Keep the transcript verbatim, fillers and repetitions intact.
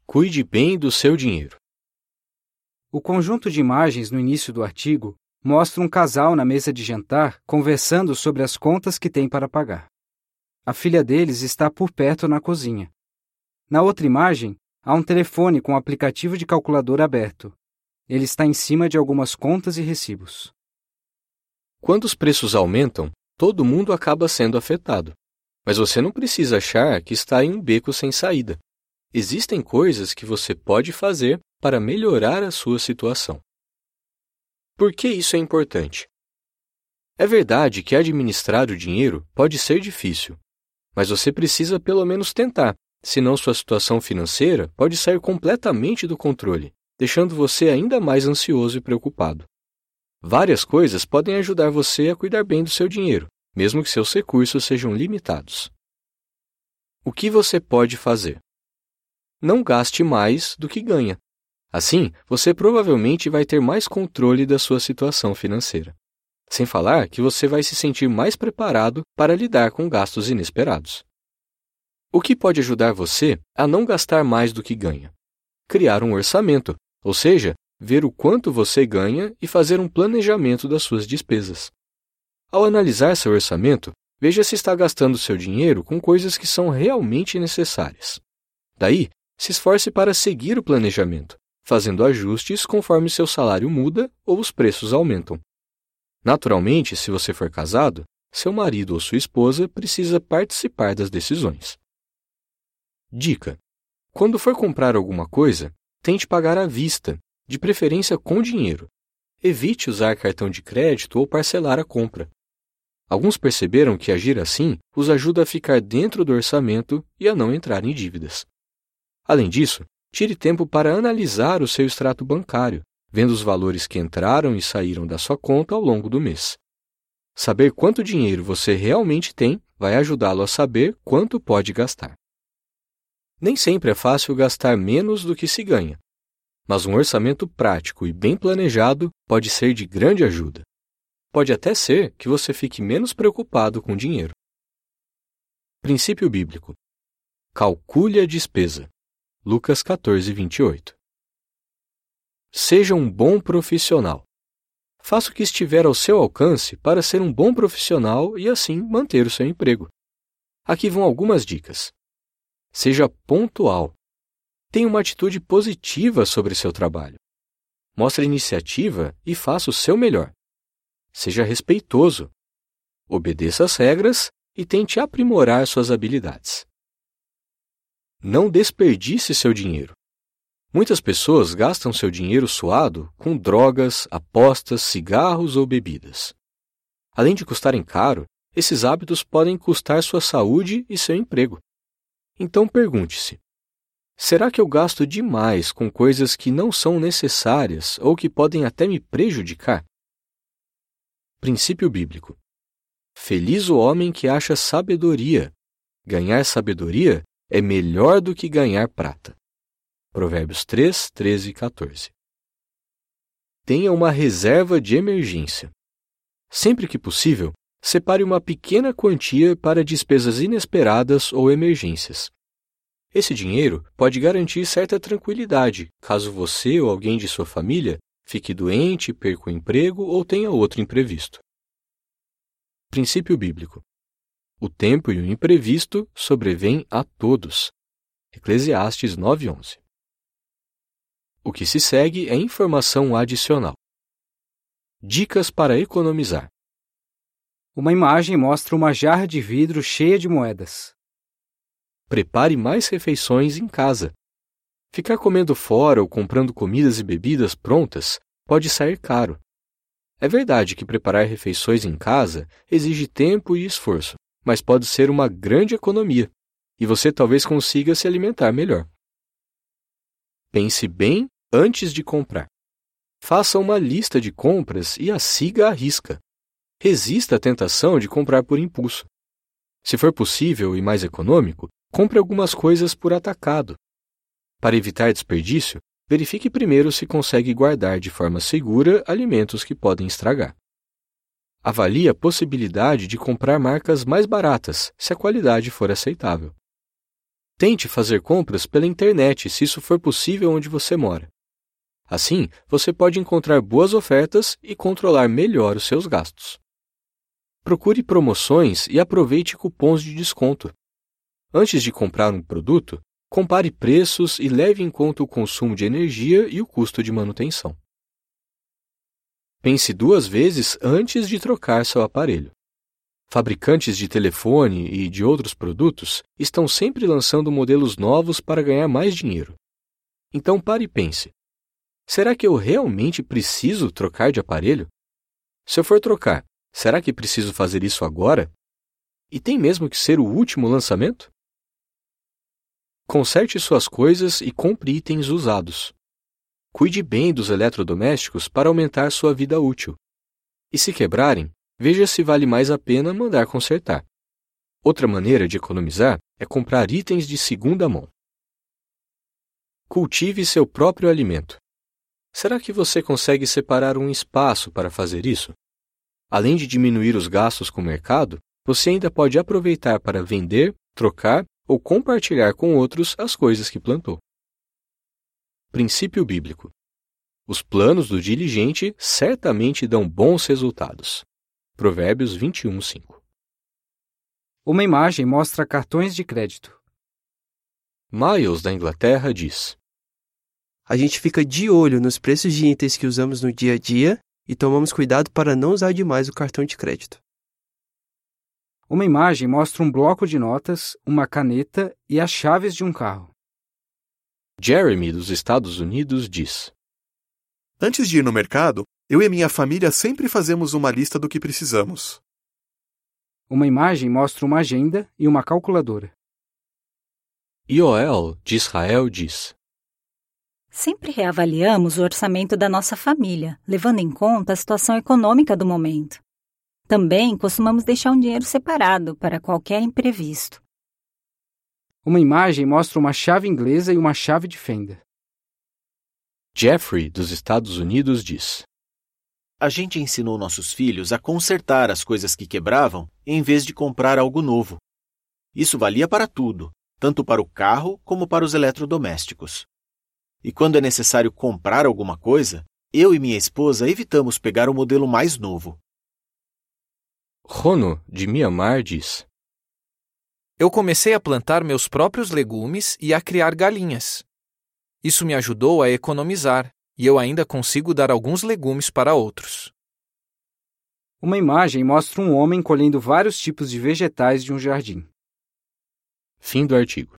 Cuide bem do seu dinheiro. O conjunto de imagens no início do artigo mostra um casal na mesa de jantar conversando sobre as contas que tem para pagar. A filha deles está por perto na cozinha. Na outra imagem, há um telefone com o aplicativo de calculadora aberto. Ele está em cima de algumas contas e recibos. Quando os preços aumentam, todo mundo acaba sendo afetado. Mas você não precisa achar que está em um beco sem saída. Existem coisas que você pode fazer para melhorar a sua situação. Por que isso é importante? É verdade que administrar o dinheiro pode ser difícil, mas você precisa pelo menos tentar, senão sua situação financeira pode sair completamente do controle, deixando você ainda mais ansioso e preocupado. Várias coisas podem ajudar você a cuidar bem do seu dinheiro, mesmo que seus recursos sejam limitados. O que você pode fazer? Não gaste mais do que ganha. Assim, você provavelmente vai ter mais controle da sua situação financeira. Sem falar que você vai se sentir mais preparado para lidar com gastos inesperados. O que pode ajudar você a não gastar mais do que ganha? Criar um orçamento, ou seja, ver o quanto você ganha e fazer um planejamento das suas despesas. Ao analisar seu orçamento, veja se está gastando seu dinheiro com coisas que são realmente necessárias. Daí, se esforce para seguir o planejamento, fazendo ajustes conforme seu salário muda ou os preços aumentam. Naturalmente, se você for casado, seu marido ou sua esposa precisa participar das decisões. Dica: quando for comprar alguma coisa, tente pagar à vista, de preferência com dinheiro. Evite usar cartão de crédito ou parcelar a compra. Alguns perceberam que agir assim os ajuda a ficar dentro do orçamento e a não entrar em dívidas. Além disso, tire tempo para analisar o seu extrato bancário, vendo os valores que entraram e saíram da sua conta ao longo do mês. Saber quanto dinheiro você realmente tem vai ajudá-lo a saber quanto pode gastar. Nem sempre é fácil gastar menos do que se ganha, mas um orçamento prático e bem planejado pode ser de grande ajuda. Pode até ser que você fique menos preocupado com dinheiro. Princípio bíblico: calcule a despesa. Lucas quatorze, vinte e oito. Seja um bom profissional. Faça o que estiver ao seu alcance para ser um bom profissional e assim manter o seu emprego. Aqui vão algumas dicas. Seja pontual. Tenha uma atitude positiva sobre seu trabalho. Mostre iniciativa e faça o seu melhor. Seja respeitoso. Obedeça às regras e tente aprimorar suas habilidades. Não desperdice seu dinheiro. Muitas pessoas gastam seu dinheiro suado com drogas, apostas, cigarros ou bebidas. Além de custarem caro, esses hábitos podem custar sua saúde e seu emprego. Então pergunte-se: será que eu gasto demais com coisas que não são necessárias ou que podem até me prejudicar? Princípio bíblico: feliz o homem que acha sabedoria. Ganhar sabedoria é melhor do que ganhar prata. Provérbios três, treze e quatorze. Tenha uma reserva de emergência. Sempre que possível, separe uma pequena quantia para despesas inesperadas ou emergências. Esse dinheiro pode garantir certa tranquilidade caso você ou alguém de sua família fique doente, perca o emprego ou tenha outro imprevisto. Princípio bíblico: o tempo e o imprevisto sobrevêm a todos. Eclesiastes nove, onze. O que se segue é informação adicional. Dicas para economizar. Uma imagem mostra uma jarra de vidro cheia de moedas. Prepare mais refeições em casa. Ficar comendo fora ou comprando comidas e bebidas prontas pode sair caro. É verdade que preparar refeições em casa exige tempo e esforço, mas pode ser uma grande economia, e você talvez consiga se alimentar melhor. Pense bem antes de comprar. Faça uma lista de compras e a siga à risca. Resista à tentação de comprar por impulso. Se for possível e mais econômico, compre algumas coisas por atacado. Para evitar desperdício, verifique primeiro se consegue guardar de forma segura alimentos que podem estragar. Avalie a possibilidade de comprar marcas mais baratas, se a qualidade for aceitável. Tente fazer compras pela internet se isso for possível onde você mora. Assim, você pode encontrar boas ofertas e controlar melhor os seus gastos. Procure promoções e aproveite cupons de desconto. Antes de comprar um produto, compare preços e leve em conta o consumo de energia e o custo de manutenção. Pense duas vezes antes de trocar seu aparelho. Fabricantes de telefone e de outros produtos estão sempre lançando modelos novos para ganhar mais dinheiro. Então pare e pense: será que eu realmente preciso trocar de aparelho? Se eu for trocar, será que preciso fazer isso agora? E tem mesmo que ser o último lançamento? Conserte suas coisas e compre itens usados. Cuide bem dos eletrodomésticos para aumentar sua vida útil. E se quebrarem, veja se vale mais a pena mandar consertar. Outra maneira de economizar é comprar itens de segunda mão. Cultive seu próprio alimento. Será que você consegue separar um espaço para fazer isso? Além de diminuir os gastos com o mercado, você ainda pode aproveitar para vender, trocar ou compartilhar com outros as coisas que plantou. Princípio bíblico: os planos do diligente certamente dão bons resultados. Provérbios vinte e um, cinco. Uma imagem mostra cartões de crédito. Miles, da Inglaterra, diz: A gente fica de olho nos preços de itens que usamos no dia a dia e tomamos cuidado para não usar demais o cartão de crédito. Uma imagem mostra um bloco de notas, uma caneta e as chaves de um carro. Jeremy, dos Estados Unidos, diz: Antes de ir no mercado, eu e minha família sempre fazemos uma lista do que precisamos. Uma imagem mostra uma agenda e uma calculadora. Yoel, de Israel, diz: Sempre reavaliamos o orçamento da nossa família, levando em conta a situação econômica do momento. Também costumamos deixar um dinheiro separado para qualquer imprevisto. Uma imagem mostra uma chave inglesa e uma chave de fenda. Jeffrey, dos Estados Unidos, diz: A gente ensinou nossos filhos a consertar as coisas que quebravam em vez de comprar algo novo. Isso valia para tudo, tanto para o carro como para os eletrodomésticos. E quando é necessário comprar alguma coisa, eu e minha esposa evitamos pegar o modelo mais novo. Rono, de Mianmar, diz: Eu comecei a plantar meus próprios legumes e a criar galinhas. Isso me ajudou a economizar, e eu ainda consigo dar alguns legumes para outros. Uma imagem mostra um homem colhendo vários tipos de vegetais de um jardim. Fim do artigo.